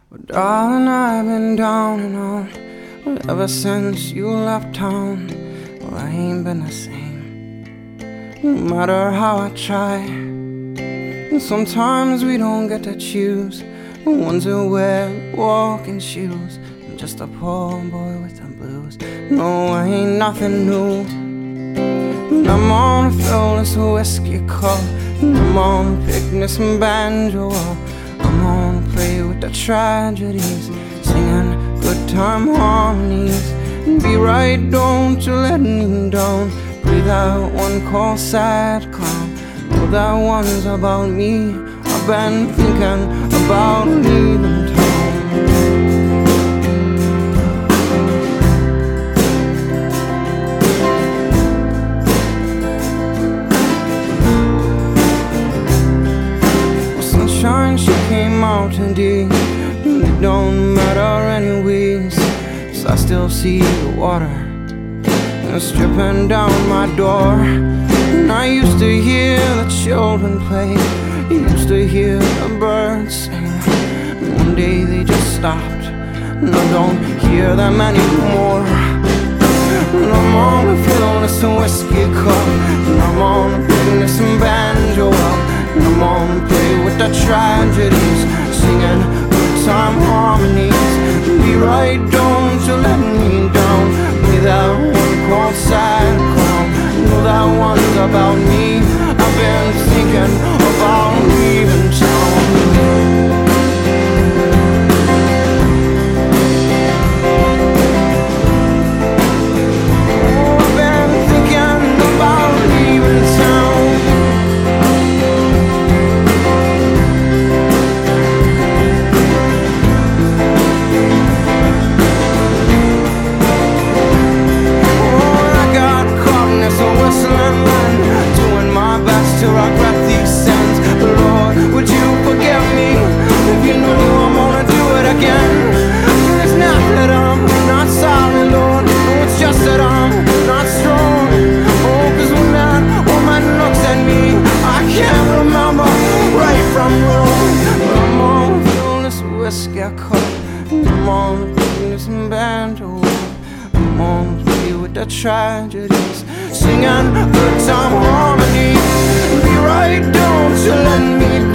But darling, I've been down and out ever since you left town. Well, I ain't been the same, no matter how I try. And sometimes we don't get to choose the ones who wear walking shoes. I'm just a poor boy with the blues. No, I ain't nothing new. And I'm gonna fill this whiskey cup, and I'm gonna pick this banjo up. I'm gonna play with the tragedies, singing good time harmonies. And be right, don't you let me down. Play that one called Sad Clown. Know that one's about me. I've been thinking about leaving town. She came out today, and it don't matter anyways, 'cause I still see the water it's dripping down my door. And I used to hear the children play, used to hear the birds sing, and one day they just stopped, and I don't hear them anymore. And I'm gonna fill this whiskey cup, and I'm gonna bring this banjo up, and I'm gonna play with the tragedies, singing good time harmonies. Be right, don't you let me down. Play that one called Sad Clown. Know that one's about me. I've been thinking about leaving town. To regret these sins, but Lord, would you forgive me if you know I'm gonna do it again? It's not that I'm not sorry, Lord, no, it's just that I'm not strong. Oh, 'cause when that woman looks at me, I can't remember right from wrong. But I'm gonna fill this whiskey cup, and I'm gonna bring this banjo up. I'm gonna play with the tragedies, singing good time harmony. Be right, don't you let me